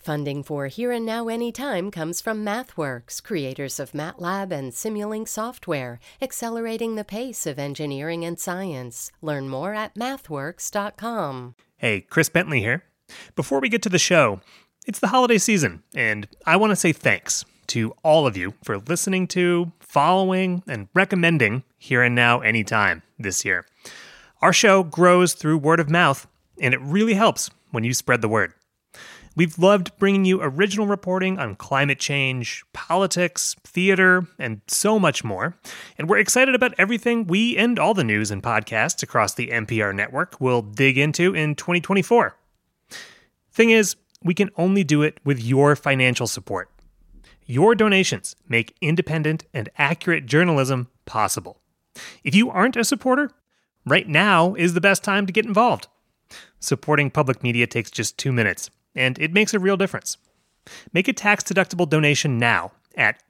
Funding for Here and Now Anytime comes from MathWorks, creators of MATLAB and Simulink software, accelerating the pace of engineering and science. Learn more at mathworks.com. Hey, Chris Bentley here. Before we get to the show, it's the holiday season, and I want to say thanks to all of you for listening to, following, and recommending Here and Now Anytime this year. Our show grows through word of mouth, and it really helps when you spread the word. We've loved bringing you original reporting on climate change, politics, theater, and so much more. And we're excited about everything we and all the news and podcasts across the NPR network will dig into in 2024. Thing is, we can only do it with your financial support. Your donations make independent and accurate journalism possible. If you aren't a supporter, right now is the best time to get involved. Supporting public media takes just 2 minutes, and it makes a real difference. Make a tax-deductible donation now at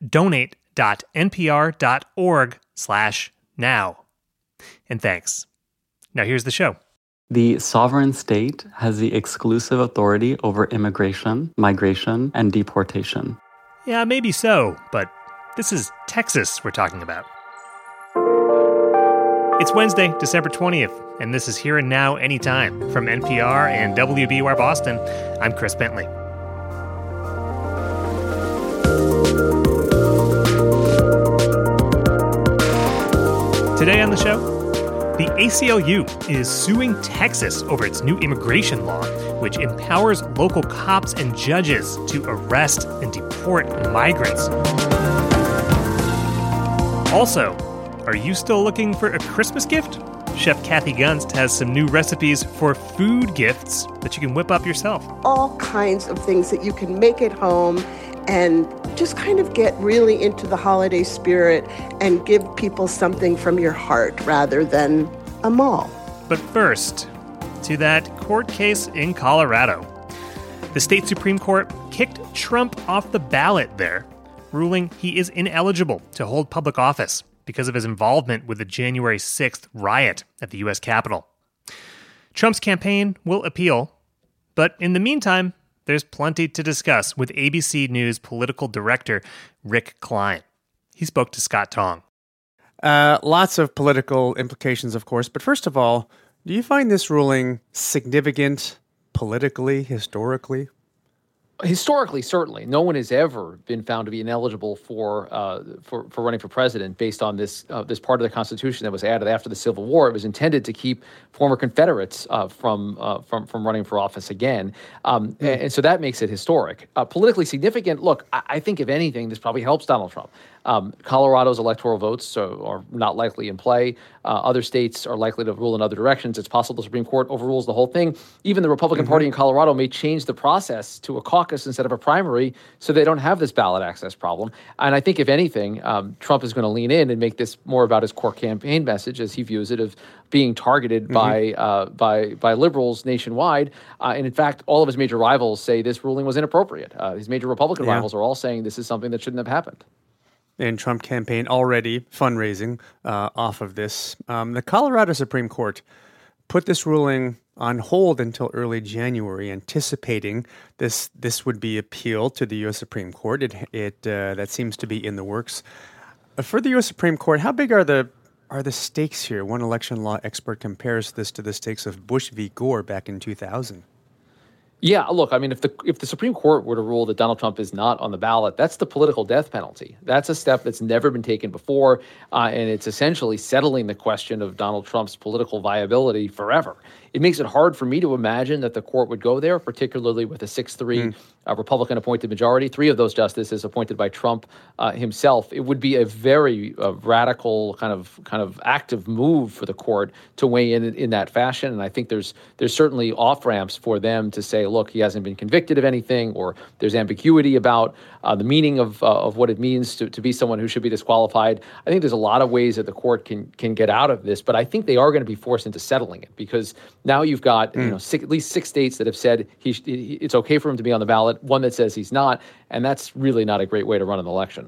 donate.npr.org/now. And thanks. Now here's the show. The sovereign state has the exclusive authority over immigration, migration, and deportation. Yeah, maybe so, but this is Texas we're talking about. It's Wednesday, December 20th, and this is Here and Now Anytime from NPR and WBUR Boston. I'm Chris Bentley. Today on the show, the ACLU is suing Texas over its new immigration law, which empowers local cops and judges to arrest and deport migrants. Also, are you still looking for a Christmas gift? Chef Kathy Gunst has some new recipes for food gifts that you can whip up yourself. All kinds of things that you can make at home and just kind of get really into the holiday spirit and give people something from your heart rather than a mall. But first, to that court case in Colorado. The state Supreme Court kicked Trump off the ballot there, ruling he is ineligible to hold public office because of his involvement with the January 6th riot at the U.S. Capitol. Trump's campaign will appeal, but in the meantime, there's plenty to discuss with ABC News political director Rick Klein. He spoke to Scott Tong. Lots of political implications, of course, but first of all, do you find this ruling significant politically, historically? Historically, certainly, no one has ever been found to be ineligible for running for president based on this part of the Constitution that was added after the Civil War. It was intended to keep former Confederates from running for office again, and so that makes it historic. Politically significant. Look, I think if anything, this probably helps Donald Trump. Colorado's electoral votes are not likely in play. Other states are likely to rule in other directions. It's possible the Supreme Court overrules the whole thing. Even the Republican Party in Colorado may change the process to a caucus instead of a primary so they don't have this ballot access problem. And I think, if anything, Trump is going to lean in and make this more about his core campaign message, as he views it, of being targeted by liberals nationwide. And in fact, all of his major rivals say this ruling was inappropriate. His major Republican rivals are all saying this is something that shouldn't have happened. And Trump campaign already fundraising off of this. The Colorado Supreme Court put this ruling on hold until early January, anticipating this would be appealed to the U.S. Supreme Court. That seems to be in the works. For the U.S. Supreme Court, how big are the stakes here? One election law expert compares this to the stakes of Bush v. Gore back in 2000. Yeah, look, I mean, if the Supreme Court were to rule that Donald Trump is not on the ballot, that's the political death penalty. That's a step that's never been taken before, and it's essentially settling the question of Donald Trump's political viability forever. It makes it hard for me to imagine that the court would go there, particularly with a 6-3 Republican-appointed majority. 3 of those justices appointed by Trump himself. It would be a very radical kind of active move for the court to weigh in that fashion. And I think there's certainly off ramps for them to say, look, he hasn't been convicted of anything, or there's ambiguity about the meaning of what it means to be someone who should be disqualified. I think there's a lot of ways that the court can get out of this, but I think they are going to be forced into settling it, because now you've got at least 6 states that have said it's okay for him to be on the ballot, one that says he's not, and that's really not a great way to run an election.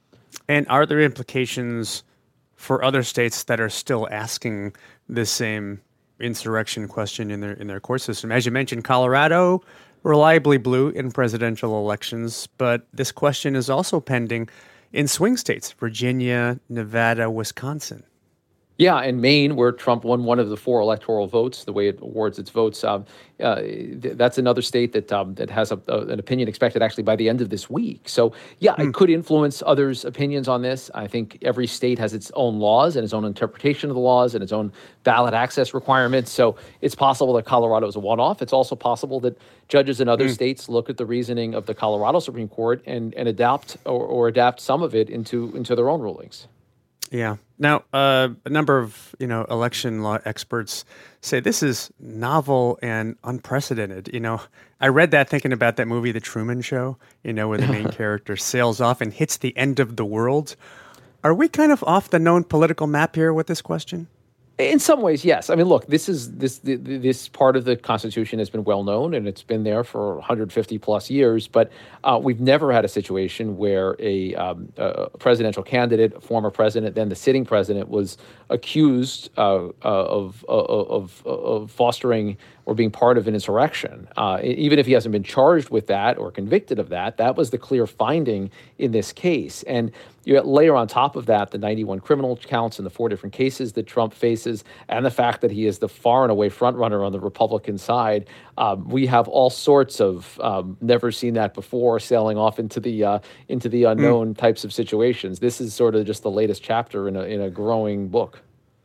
And are there implications for other states that are still asking the same insurrection question in their court system? As you mentioned, Colorado, reliably blue in presidential elections, but this question is also pending in swing states, Virginia, Nevada, Wisconsin. Yeah, and Maine, where Trump won one of the 4 electoral votes, the way it awards its votes, that's another state that has an opinion expected actually by the end of this week. So, yeah, it could influence others' opinions on this. I think every state has its own laws and its own interpretation of the laws and its own ballot access requirements. So it's possible that Colorado is a one-off. It's also possible that judges in other states look at the reasoning of the Colorado Supreme Court and adapt or adapt some of it into their own rulings. Yeah. Now, a number of election law experts say this is novel and unprecedented. I read that thinking about that movie, The Truman Show, where the main character sails off and hits the end of the world. Are we kind of off the known political map here with this question? In some ways, yes. I mean, look, this part of the Constitution has been well known, and it's been there for 150 plus years. But we've never had a situation where a presidential candidate, a former president, then the sitting president, was accused of fostering or being part of an insurrection. Even if he hasn't been charged with that or convicted of that, that was the clear finding in this case. And you layer on top of that the 91 criminal counts and the 4 different cases that Trump faces, and the fact that he is the far and away frontrunner on the Republican side. We have all sorts of never seen that before sailing off into the unknown types of situations. This is sort of just the latest chapter in a growing book.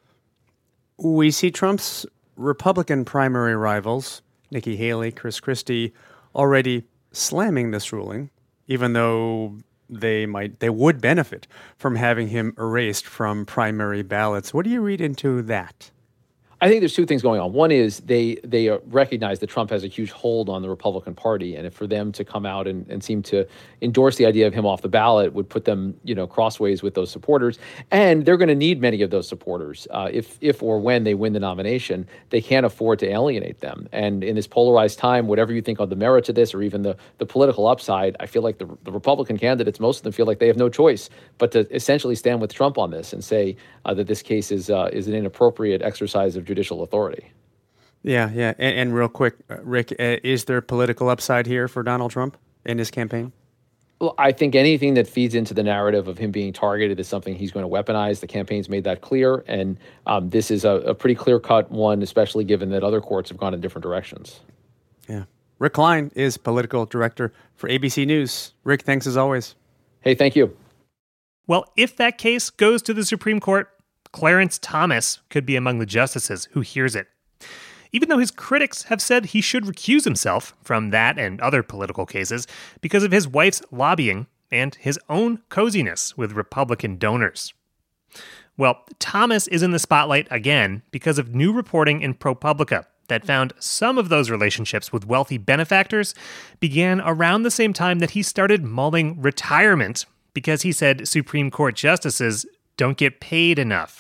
We see Trump's Republican primary rivals, Nikki Haley, Chris Christie, already slamming this ruling, even though they would benefit from having him erased from primary ballots. What do you read into that? I think there's 2 things going on. One is they recognize that Trump has a huge hold on the Republican Party, and for them to come out and seem to endorse the idea of him off the ballot would put them, crossways with those supporters. And they're going to need many of those supporters. If or when they win the nomination, they can't afford to alienate them. And in this polarized time, whatever you think of the merits of this or even the political upside, I feel like the Republican candidates, most of them feel like they have no choice but to essentially stand with Trump on this and say that this case is an inappropriate exercise of judicial authority. Yeah. And real quick, Rick, is there political upside here for Donald Trump in his campaign? Well, I think anything that feeds into the narrative of him being targeted is something he's going to weaponize. The campaign's made that clear, and this is a pretty clear-cut one, especially given that other courts have gone in different directions. Yeah. Rick Klein is political director for ABC News. Rick, thanks as always. Hey, thank you. Well, if that case goes to the Supreme Court, Clarence Thomas could be among the justices who hears it. Even though his critics have said he should recuse himself from that and other political cases because of his wife's lobbying and his own coziness with Republican donors. Well, Thomas is in the spotlight again because of new reporting in ProPublica that found some of those relationships with wealthy benefactors began around the same time that he started mulling retirement because he said Supreme Court justices don't get paid enough.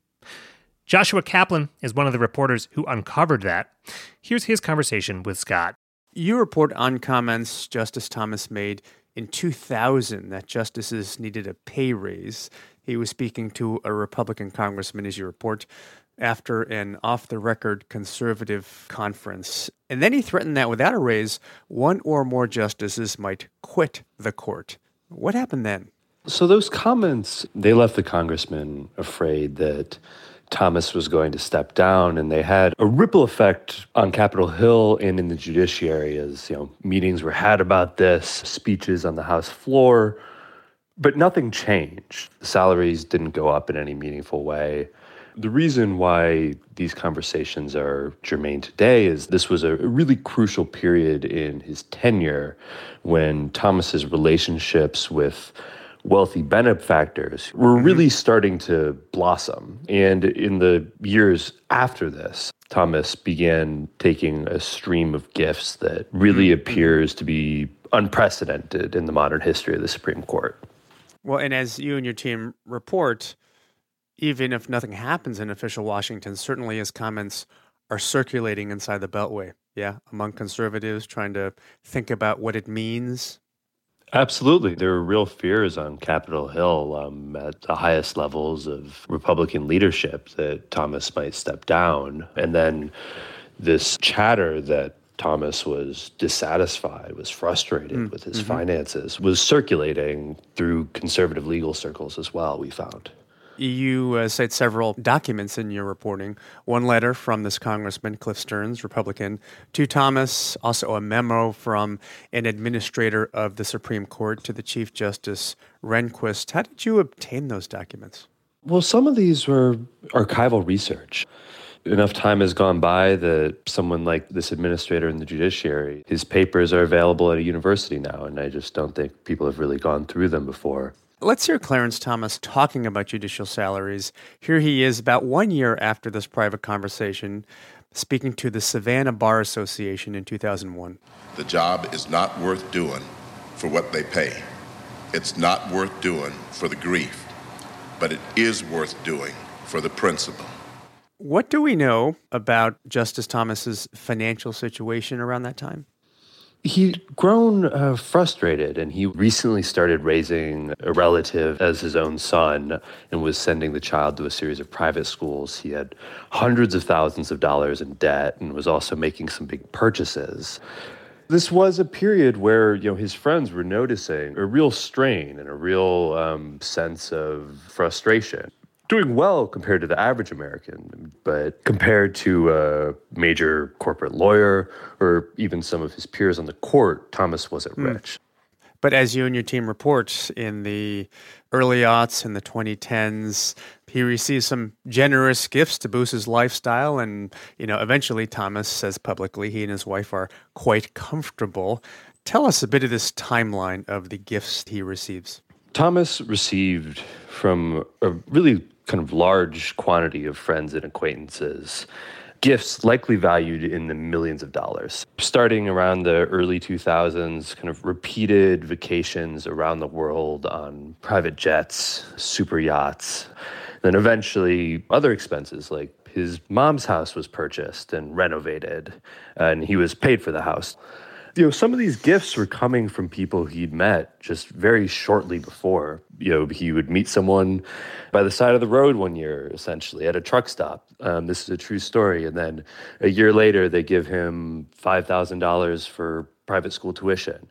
Joshua Kaplan is one of the reporters who uncovered that. Here's his conversation with Scott. You report on comments Justice Thomas made in 2000 that justices needed a pay raise. He was speaking to a Republican congressman, as you report, after an off-the-record conservative conference. And then he threatened that without a raise, one or more justices might quit the court. What happened then? So those comments, they left the congressman afraid that Thomas was going to step down, and they had a ripple effect on Capitol Hill and in the judiciary as, meetings were had about this, speeches on the House floor, but nothing changed. The salaries didn't go up in any meaningful way. The reason why these conversations are germane today is this was a really crucial period in his tenure when Thomas's relationships with wealthy benefactors were really starting to blossom. And in the years after this, Thomas began taking a stream of gifts that really appears to be unprecedented in the modern history of the Supreme Court. Well, and as you and your team report, even if nothing happens in official Washington, certainly his comments are circulating inside the Beltway, among conservatives trying to think about what it means. Absolutely. There are real fears on Capitol Hill at the highest levels of Republican leadership that Thomas might step down. And then this chatter that Thomas was dissatisfied, was frustrated with his finances, was circulating through conservative legal circles as well, we found. You cite several documents in your reporting. One letter from this Congressman, Cliff Stearns, Republican, to Thomas, also a memo from an administrator of the Supreme Court to the Chief Justice Rehnquist. How did you obtain those documents? Well, some of these were archival research. Enough time has gone by that someone like this administrator in the judiciary, his papers are available at a university now, and I just don't think people have really gone through them before. Let's hear Clarence Thomas talking about judicial salaries. Here he is about 1 year after this private conversation, speaking to the Savannah Bar Association in 2001. The job is not worth doing for what they pay. It's not worth doing for the grief, but it is worth doing for the principle. What do we know about Justice Thomas's financial situation around that time? He'd grown frustrated, and he recently started raising a relative as his own son and was sending the child to a series of private schools. He had hundreds of thousands of dollars in debt and was also making some big purchases. This was a period where, his friends were noticing a real strain and a real sense of frustration. Doing well compared to the average American, but compared to a major corporate lawyer or even some of his peers on the court, Thomas wasn't rich. But as you and your team report, in the early aughts, in the 2010s, he receives some generous gifts to boost his lifestyle. And, eventually Thomas says publicly he and his wife are quite comfortable. Tell us a bit of this timeline of the gifts he receives. Thomas received from a really kind of large quantity of friends and acquaintances gifts likely valued in the millions of dollars. Starting around the early 2000s, kind of repeated vacations around the world on private jets, super yachts. Then eventually other expenses, like his mom's house was purchased and renovated, and he was paid for the house. Some of these gifts were coming from people he'd met just very shortly before. He would meet someone by the side of the road one year, essentially, at a truck stop. This is a true story. And then a year later, they give him $5,000 for private school tuition.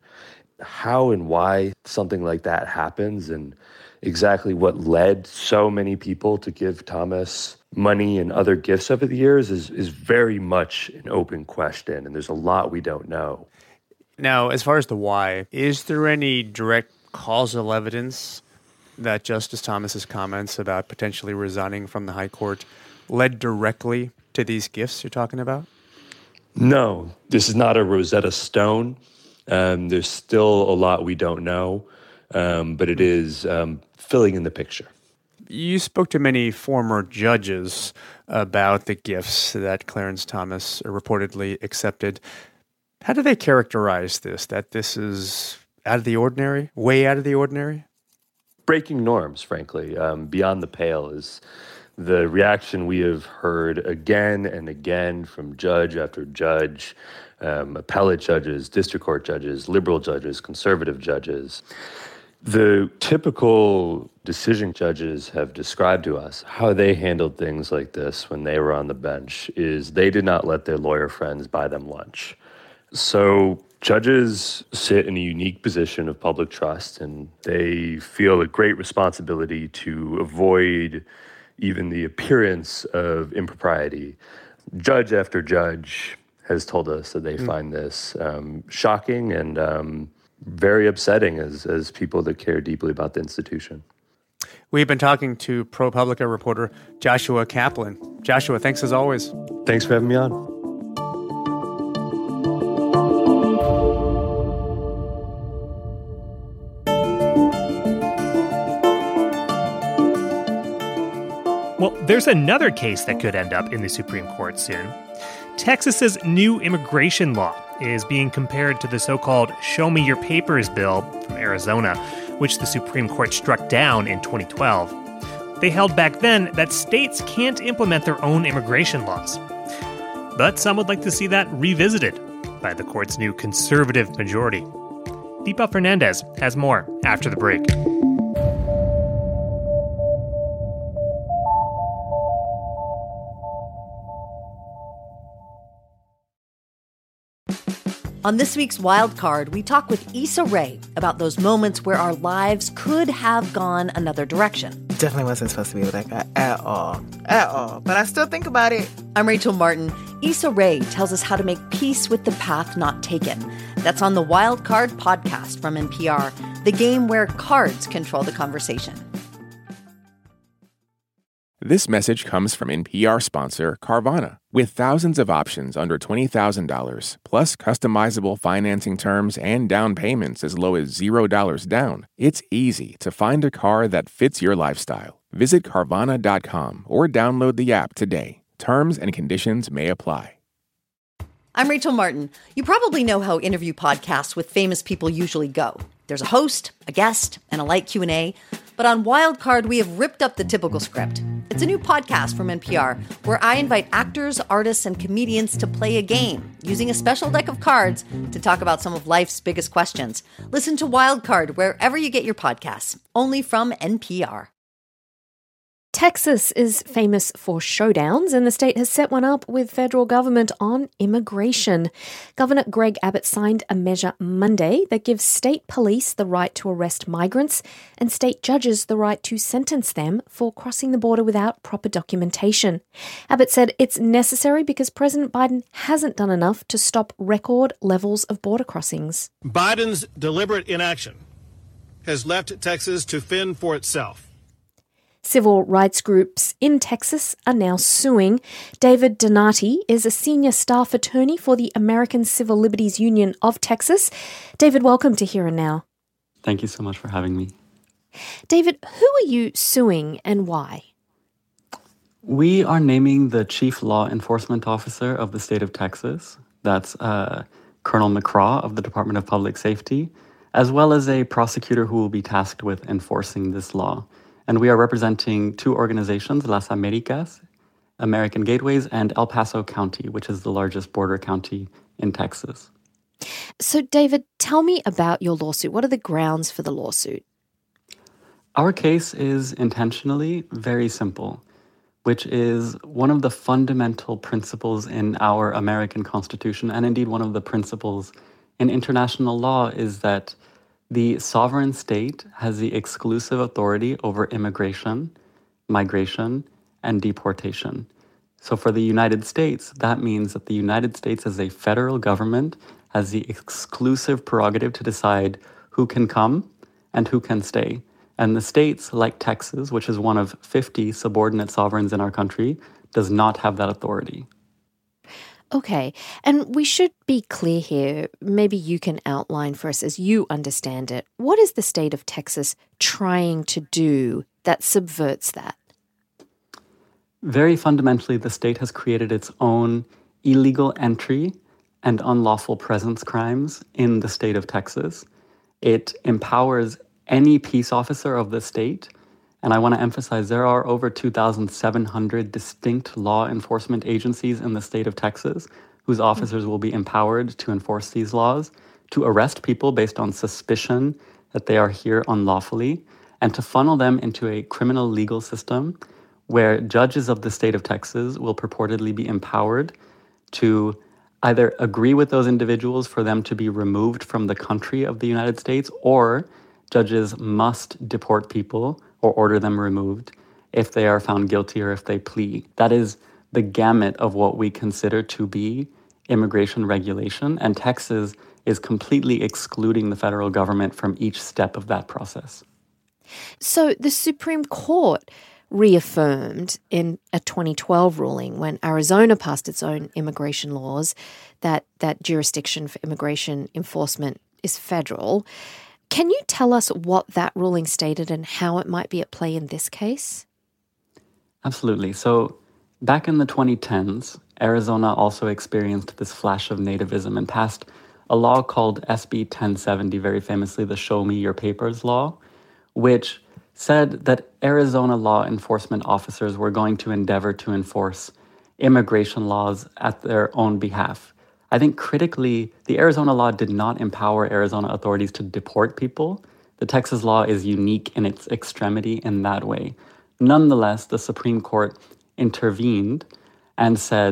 How and why something like that happens and exactly what led so many people to give Thomas money and other gifts over the years is very much an open question. And there's a lot we don't know. Now, as far as the why, is there any direct causal evidence that Justice Thomas's comments about potentially resigning from the High Court led directly to these gifts you're talking about? No, this is not a Rosetta Stone. There's still a lot we don't know, but it is filling in the picture. You spoke to many former judges about the gifts that Clarence Thomas reportedly accepted. How do they characterize this, that this is out of the ordinary, way out of the ordinary? Breaking norms, frankly. Beyond the pale is the reaction we have heard again and again from judge after judge, appellate judges, district court judges, liberal judges, conservative judges. The typical decision judges have described to us how they handled things like this when they were on the bench is they did not let their lawyer friends buy them lunch. So judges sit in a unique position of public trust, and they feel a great responsibility to avoid even the appearance of impropriety. Judge after judge has told us that they find this shocking and very upsetting as people that care deeply about the institution. We've been talking to ProPublica reporter Joshua Kaplan. Joshua, thanks as always. Thanks for having me on. Well, there's another case that could end up in the Supreme Court soon. Texas's new immigration law is being compared to the so-called Show Me Your Papers bill from Arizona, which the Supreme Court struck down in 2012. They held back then that states can't implement their own immigration laws. But some would like to see that revisited by the court's new conservative majority. Deepa Fernandez has more after the break. On this week's Wild Card, we talk with Issa Rae about those moments where our lives could have gone another direction. Definitely wasn't supposed to be with that guy at all. But I still think about it. I'm Rachel Martin. Issa Rae tells us how to make peace with the path not taken. That's on the Wild Card podcast from NPR, the game where cards control the conversation. This message comes from NPR sponsor Carvana. With thousands of options under $20,000, plus customizable financing terms and down payments as low as $0 down, it's easy to find a car that fits your lifestyle. Visit Carvana.com or download the app today. Terms and conditions may apply. I'm Rachel Martin. You probably know how interview podcasts with famous people usually go. There's a host, a guest, and a light Q&A. But on Wild Card, we have ripped up the typical script. It's a new podcast from NPR where I invite actors, artists, and comedians to play a game using a special deck of cards to talk about some of life's biggest questions. Listen to Wild Card wherever you get your podcasts, only from NPR. Texas is famous for showdowns, and the state has set one up with federal government on immigration. Governor Greg Abbott signed a measure Monday that gives state police the right to arrest migrants and state judges the right to sentence them for crossing the border without proper documentation. Abbott said it's necessary because President Biden hasn't done enough to stop record levels of border crossings. Biden's deliberate inaction has left Texas to fend for itself. Civil rights groups in Texas are now suing. David Donati is a senior staff attorney for the American Civil Liberties Union of Texas. David, welcome to Here and Now. Thank you so much for having me. David, who are you suing and why? We are naming the chief law enforcement officer of the state of Texas. That's Colonel McCraw of the Department of Public Safety, as well as a prosecutor who will be tasked with enforcing this law. And we are representing two organizations, Las Americas, American Gateways, and El Paso County, which is the largest border county in Texas. So, David, tell me about your lawsuit. What are the grounds for the lawsuit? Our case is intentionally very simple, which is one of the fundamental principles in our American Constitution, and indeed one of the principles in international law, is that the sovereign state has the exclusive authority over immigration, migration, and deportation. So for the United States, that means that the United States as a federal government has the exclusive prerogative to decide who can come and who can stay. And the states, like Texas, which is one of 50 subordinate sovereigns in our country, does not have that authority. Okay, and we should be clear here. Maybe you can outline for us as you understand it. What is the state of Texas trying to do that subverts that? Very fundamentally, the state has created its own illegal entry and unlawful presence crimes in the state of Texas. It empowers any peace officer of the state. And I want to emphasize there are over 2,700 distinct law enforcement agencies in the state of Texas whose officers will be empowered to enforce these laws, to arrest people based on suspicion that they are here unlawfully, and to funnel them into a criminal legal system where judges of the state of Texas will purportedly be empowered to either agree with those individuals for them to be removed from the country of the United States, or judges must deport people or order them removed if they are found guilty or if they plea. That is the gamut of what we consider to be immigration regulation, and Texas is completely excluding the federal government from each step of that process. So the Supreme Court reaffirmed in a 2012 ruling when Arizona passed its own immigration laws that jurisdiction for immigration enforcement is federal. Can you tell us what that ruling stated and how it might be at play in this case? Absolutely. So back in the 2010s, Arizona also experienced this flash of nativism and passed a law called SB 1070, very famously the Show Me Your Papers law, which said that Arizona law enforcement officers were going to endeavor to enforce immigration laws at their own behalf. I think critically, the Arizona law did not empower Arizona authorities to deport people. The Texas law is unique in its extremity in that way. Nonetheless, the Supreme Court intervened and said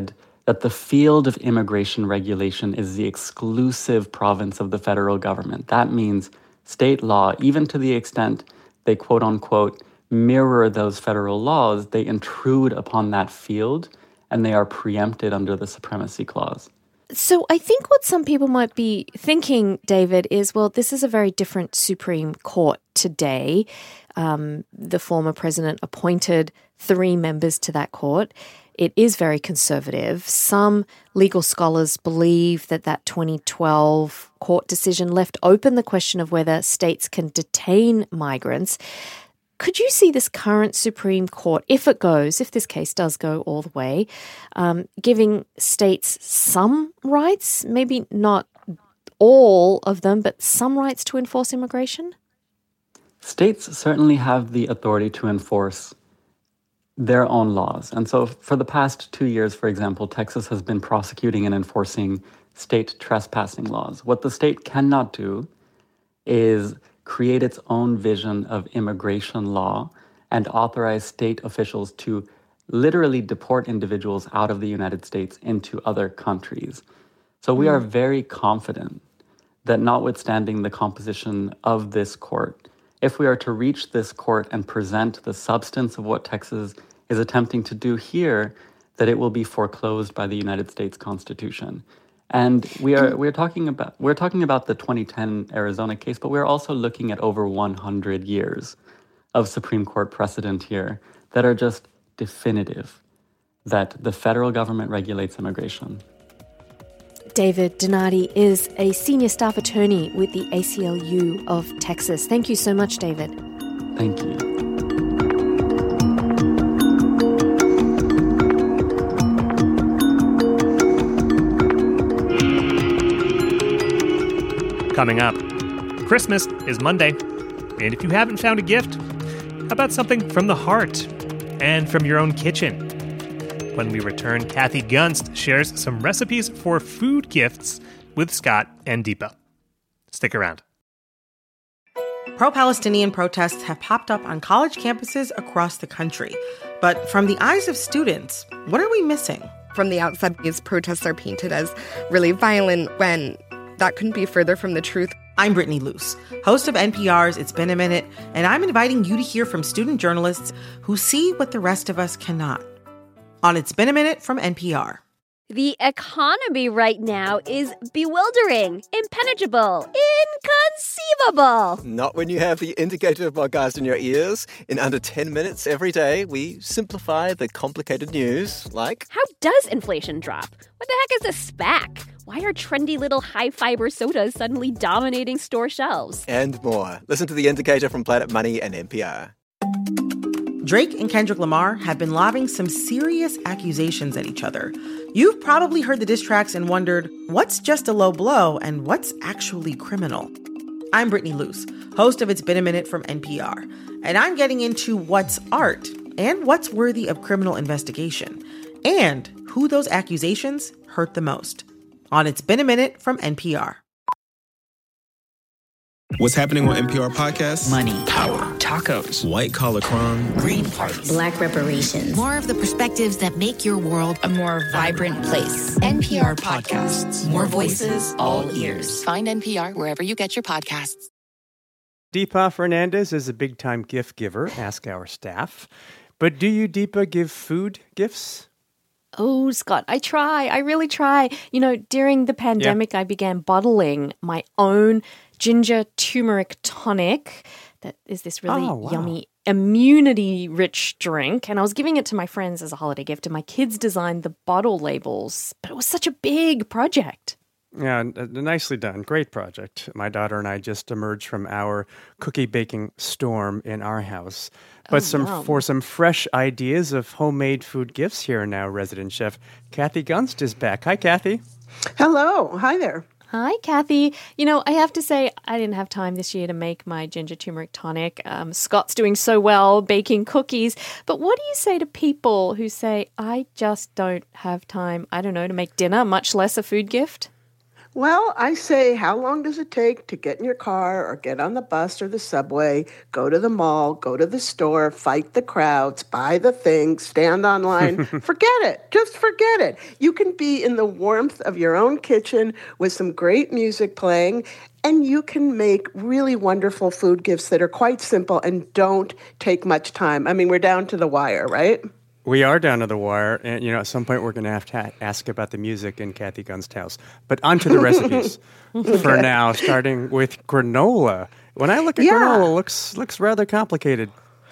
that the field of immigration regulation is the exclusive province of the federal government. That means state law, even to the extent they quote unquote mirror those federal laws, they intrude upon that field and they are preempted under the Supremacy Clause. So I think what some people might be thinking, David, is, well, this is a very different Supreme Court today. The former president appointed 3 members to that court. It is very conservative. Some legal scholars believe that that 2012 court decision left open the question of whether states can detain migrants. Could you see this current Supreme Court, if this case does go all the way, giving states some rights, maybe not all of them, but some rights to enforce immigration? States certainly have the authority to enforce their own laws. And so for the past 2 years, for example, Texas has been prosecuting and enforcing state trespassing laws. What the state cannot do is create its own vision of immigration law and authorize state officials to literally deport individuals out of the United States into other countries. So we are very confident that notwithstanding the composition of this court, if we are to reach this court and present the substance of what Texas is attempting to do here, that it will be foreclosed by the United States Constitution. And we're talking about the 2010 Arizona case, but we're also looking at over 100 years of Supreme Court precedent here that are just definitive that the federal government regulates immigration. David Donati is a senior staff attorney with the ACLU of Texas. Thank you so much, David. Thank you. Coming up, Christmas is Monday, and if you haven't found a gift, how about something from the heart and from your own kitchen? When we return, Kathy Gunst shares some recipes for food gifts with Scott and Deepa. Stick around. Pro-Palestinian protests have popped up on college campuses across the country. But from the eyes of students, what are we missing? From the outside, these protests are painted as really violent when that couldn't be further from the truth. I'm Brittany Luce, host of NPR's It's Been a Minute, and I'm inviting you to hear from student journalists who see what the rest of us cannot. On It's Been a Minute from NPR. The economy right now is bewildering, impenetrable, inconceivable. Not when you have the Indicator podcast in your ears. In under 10 minutes every day, we simplify the complicated news, like... How does inflation drop? What the heck is a SPAC? Why are trendy little high-fiber sodas suddenly dominating store shelves? And more. Listen to the Indicator from Planet Money and NPR. Drake and Kendrick Lamar have been lobbing some serious accusations at each other. You've probably heard the diss tracks and wondered, what's just a low blow and what's actually criminal? I'm Brittany Luce, host of It's Been a Minute from NPR, and I'm getting into what's art and what's worthy of criminal investigation, and who those accusations hurt the most. On It's Been a Minute from NPR. What's happening on NPR podcasts? Money, power, tacos, white collar crime, green parties, Black reparations. More of the perspectives that make your world a more vibrant place. NPR podcasts. More voices, all ears. Find NPR wherever you get your podcasts. Deepa Fernandez is a big-time gift giver. Ask our staff. But do you, Deepa, give food gifts? Oh, Scott, I try. I really try. You know, during the pandemic, I began bottling my own ginger turmeric tonic. That is this really yummy, immunity-rich drink. And I was giving it to my friends as a holiday gift, and my kids designed the bottle labels. But it was such a big project. Yeah, nicely done. Great project. My daughter and I just emerged from our cookie baking storm in our house. But for some fresh ideas of homemade food gifts, here and now, resident chef Kathy Gunst is back. Hi, Kathy. Hello. Hi there. Hi, Kathy. You know, I have to say, I didn't have time this year to make my ginger turmeric tonic. Scott's doing so well baking cookies. But what do you say to people who say, I just don't have time, I don't know, to make dinner, much less a food gift? Well, I say, how long does it take to get in your car or get on the bus or the subway, go to the mall, go to the store, fight the crowds, buy the things, stand online? Forget it. Just forget it. You can be in the warmth of your own kitchen with some great music playing, and you can make really wonderful food gifts that are quite simple and don't take much time. I mean, we're down to the wire, right? We are down to the wire, and at some point we're going to have to ask about the music in Kathy Gunst's house. But on to the recipes. For now, starting with granola. When I look at granola, it looks rather complicated.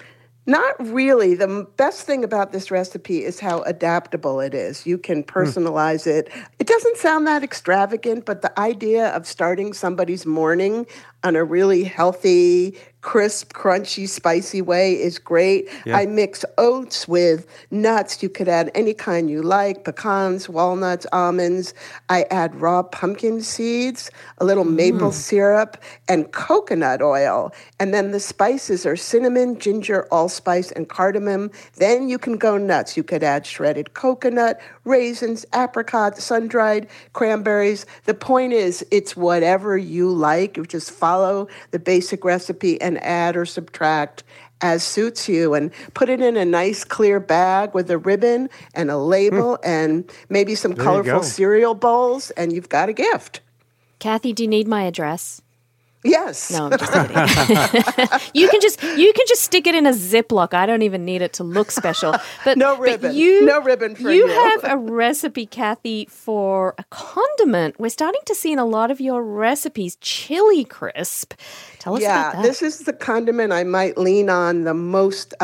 Not really. The best thing about this recipe is how adaptable it is. You can personalize it. It doesn't sound that extravagant, but the idea of starting somebody's morning on a really healthy, crisp, crunchy, spicy way is great. Yeah. I mix oats with nuts. You could add any kind you like, pecans, walnuts, almonds. I add raw pumpkin seeds, a little maple syrup, and coconut oil. And then the spices are cinnamon, ginger, allspice, and cardamom. Then you can go nuts. You could add shredded coconut, raisins, apricots, sun-dried cranberries. The point is, it's whatever you like. You just follow the basic recipe and add or subtract as suits you, and put it in a nice clear bag with a ribbon and a label and maybe some colorful cereal bowls, and you've got a gift. Kathy, do you need my address? Yes. No, I'm just kidding. You can just stick it in a Ziploc. I don't even need it to look special. But no ribbon. But you, no ribbon for you. You have a recipe, Kathy, for a condiment. We're starting to see in a lot of your recipes, chili crisp. Tell us about that. Yeah, this is the condiment I might lean on the most.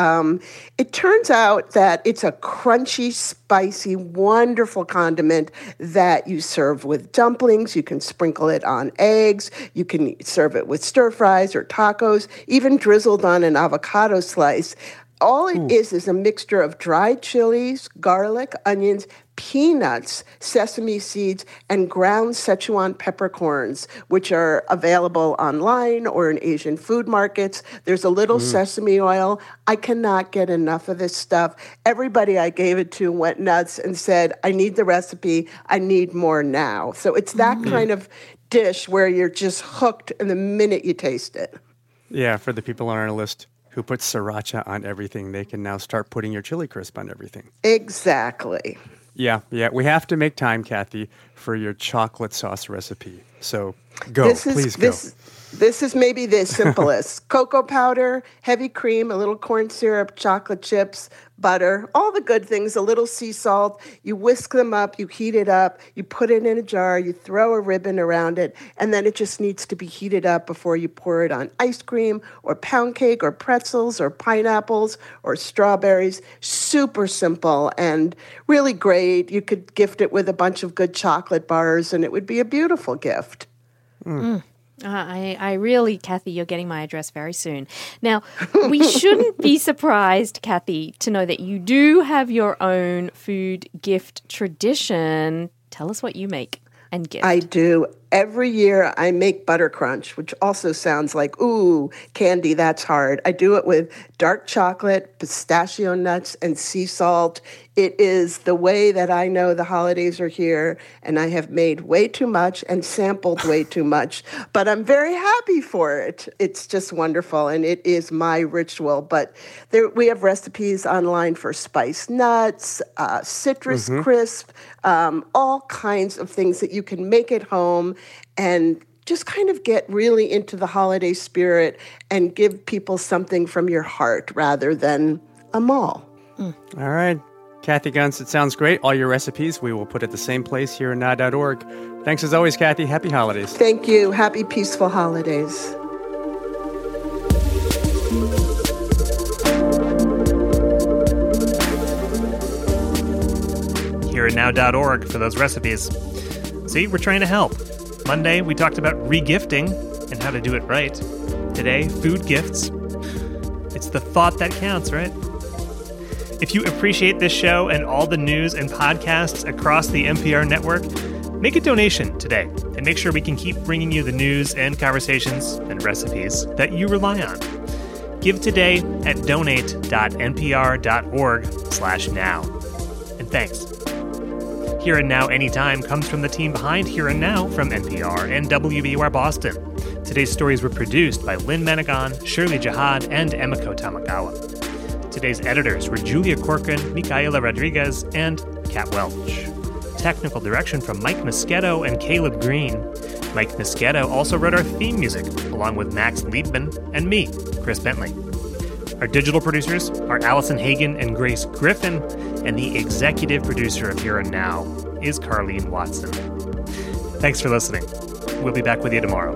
It turns out that it's a crunchy, spicy, wonderful condiment that you serve with dumplings. You can sprinkle it on eggs. You can serve it with stir fries or tacos, even drizzled on an avocado slice. All it is a mixture of dried chilies, garlic, onions, peanuts, sesame seeds, and ground Szechuan peppercorns, which are available online or in Asian food markets. There's a little sesame oil. I cannot get enough of this stuff. Everybody I gave it to went nuts and said, I need the recipe. I need more now. So it's that kind of dish where you're just hooked in the minute you taste it. Yeah, for the people on our list who put sriracha on everything, they can now start putting your chili crisp on everything. Exactly. Yeah. We have to make time, Kathy, for your chocolate sauce recipe. So please go. This is maybe the simplest. Cocoa powder, heavy cream, a little corn syrup, chocolate chips, butter, all the good things, a little sea salt. You whisk them up, you heat it up, you put it in a jar, you throw a ribbon around it, and then it just needs to be heated up before you pour it on ice cream or pound cake or pretzels or pineapples or strawberries. Super simple and really great. You could gift it with a bunch of good chocolate bars, and it would be a beautiful gift. I really, Kathy, you're getting my address very soon. Now, we shouldn't be surprised, Kathy, to know that you do have your own food gift tradition. Tell us what you make and gift. I do. Every year I make butter crunch, which also sounds like, ooh, candy, that's hard. I do it with dark chocolate, pistachio nuts, and sea salt. It is the way that I know the holidays are here, and I have made way too much and sampled way too much, but I'm very happy for it. It's just wonderful, and it is my ritual. But we have recipes online for spiced nuts, citrus crisp, all kinds of things that you can make at home and just kind of get really into the holiday spirit and give people something from your heart rather than a mall. All right. Kathy Gunst, it sounds great. All your recipes we will put at the same place here at now.org. Thanks as always, Kathy. Happy holidays. Thank you. Happy, peaceful holidays. Here at now.org for those recipes. See, we're trying to help. Monday, we talked about regifting and how to do it right. Today, food gifts. It's the thought that counts, right? If you appreciate this show and all the news and podcasts across the NPR network, make a donation today and make sure we can keep bringing you the news and conversations and recipes that you rely on. Give today at donate.npr.org/now. And thanks. Here and Now Anytime comes from the team behind Here and Now from NPR and WBUR Boston. Today's stories were produced by Lynn Menegon, Shirley Jihad, and Emiko Tamagawa. Today's editors were Julia Corcoran, Micaela Rodriguez, and Kat Welch. Technical direction from Mike Moschetto and Caleb Green. Mike Moschetto also wrote our theme music, along with Max Liebman and me, Chris Bentley. Our digital producers are Allison Hagen and Grace Griffin, and the executive producer of Here and Now is Carlene Watson. Thanks for listening. We'll be back with you tomorrow.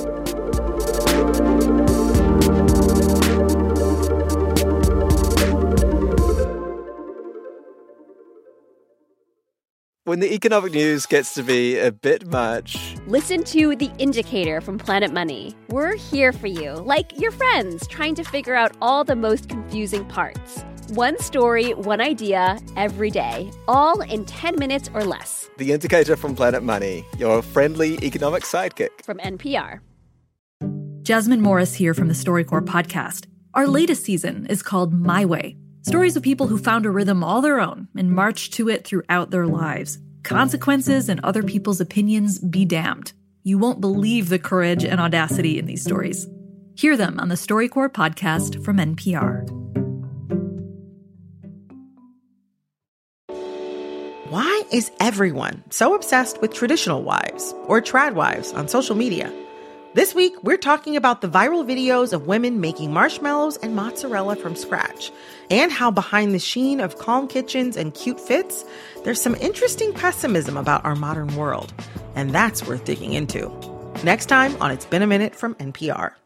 When the economic news gets to be a bit much, listen to The Indicator from Planet Money. We're here for you, like your friends, trying to figure out all the most confusing parts. One story, one idea, every day, all in 10 minutes or less. The Indicator from Planet Money, your friendly economic sidekick. From NPR. Jasmine Morris here from the StoryCorps podcast. Our latest season is called My Way. Stories of people who found a rhythm all their own and marched to it throughout their lives. Consequences and other people's opinions be damned. You won't believe the courage and audacity in these stories. Hear them on the StoryCorps podcast from NPR. Why is everyone so obsessed with traditional wives or trad wives on social media? This week, we're talking about the viral videos of women making marshmallows and mozzarella from scratch, and how behind the sheen of calm kitchens and cute fits, there's some interesting pessimism about our modern world. And that's worth digging into. Next time on It's Been a Minute from NPR.